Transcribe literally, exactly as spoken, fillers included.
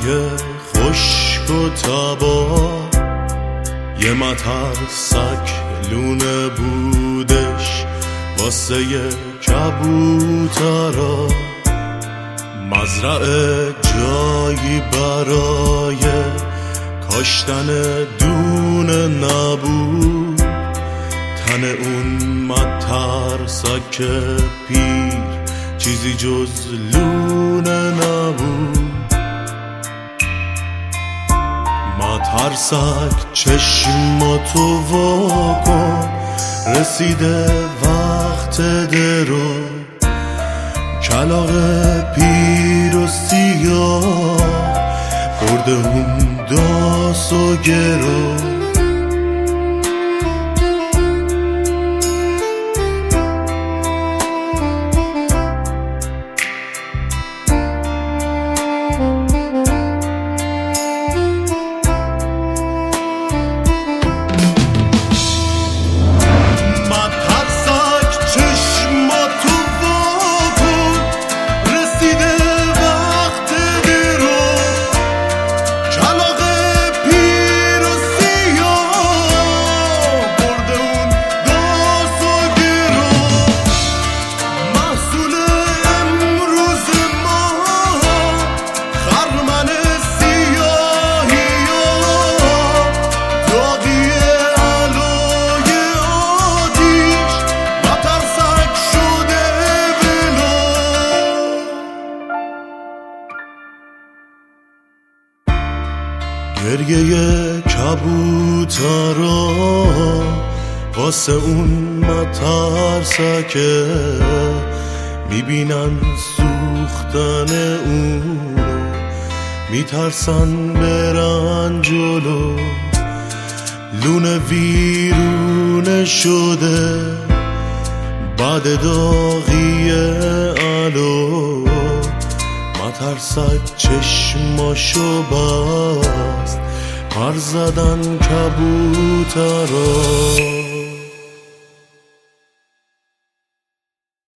هوای خشک و تبا یه مترسک لونه بودش واسه کبوترا، مزرعه جایی برای کاشتن دونه نبود، تن اون مترسک پیر چیزی جز لونه نبود. مترسک چشماتو واکن، رسیده وقت درو، کلاغ پیر و سیاه برده اون داس و گرو. گریه کبوترا واسه اون مترسکه، میبینن سوختن اونو میترسن برن جلو، لونه ویرونه شده بعد داغی علو، مترسک چشماشو بست پر زدن کبوترا.